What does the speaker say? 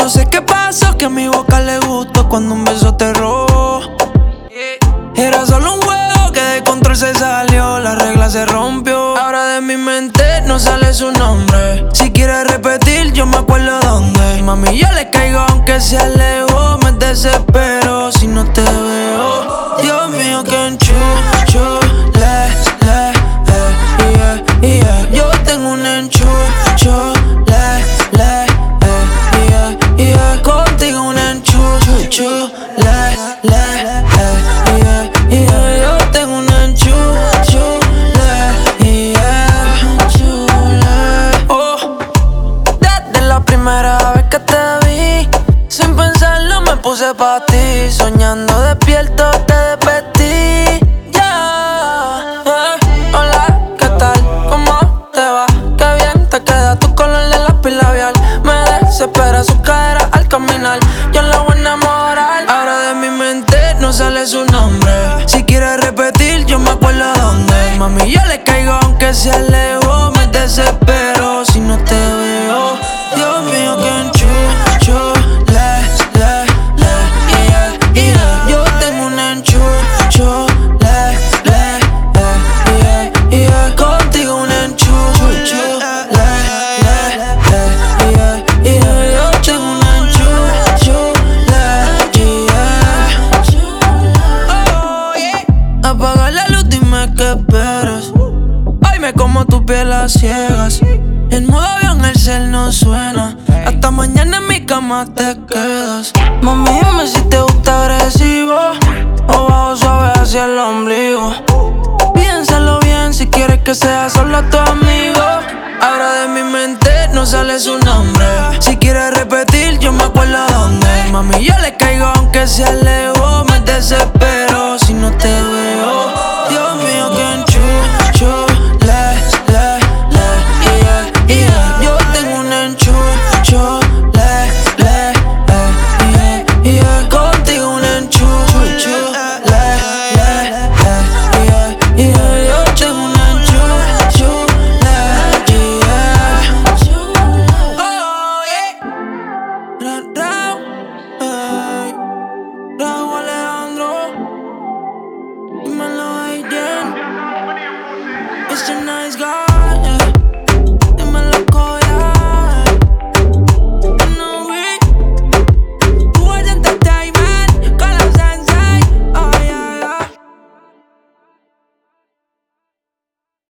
no sé qué pasó, que a mi boca le gustó cuando un beso te robó. Era solo un juego que de control se salió, la regla se rompió. Ahora de mi mente no sale su nombre. Si quieres repetir, yo me acuerdo dónde. Mami, yo le caigo aunque se alejó. Me desespero si no te veo. Dios mío, que enchucho, yeah. Yo tengo un enchucho, yeah. Contigo un enchucho, yeah. Yo tengo un enchucho, yeah. Oh, desde la primera vez que te vi, sin pensarlo me puse pa' ti. Soñando despierto te despertí, yeah. Hola, ¿qué tal? ¿Cómo te va? Qué bien te queda tu color de lápiz labial. Me desespera su cadera al caminar. Yo la voy a enamorar. Ahora de mi mente no sale su nombre. Si quieres repetir, yo me acuerdo dónde. Mami, yo le caigo aunque se alejó. Me desespero si no te veo. Dios mío, que enchucho, yeah. Yo tengo un enchucho, yeah. Contigo un enchucho, yeah. Yo tengo un enchucho, yeah. Apaga la luz, dime qué esperas. Ay, me como tu piel a ciegas. En modo avión el cel no suena. Hasta mañana en mi cama te quedas. Mami, dime si te gusta agresivo o bajo suave hacia el ombligo. Piénsalo bien si quieres que sea solo tu amigo. Ahora de mi mente no sale su nombre. Si quieres repetir, yo me acuerdo dónde. Mami, yo le caigo aunque se alejó. Me desespero si no te veo.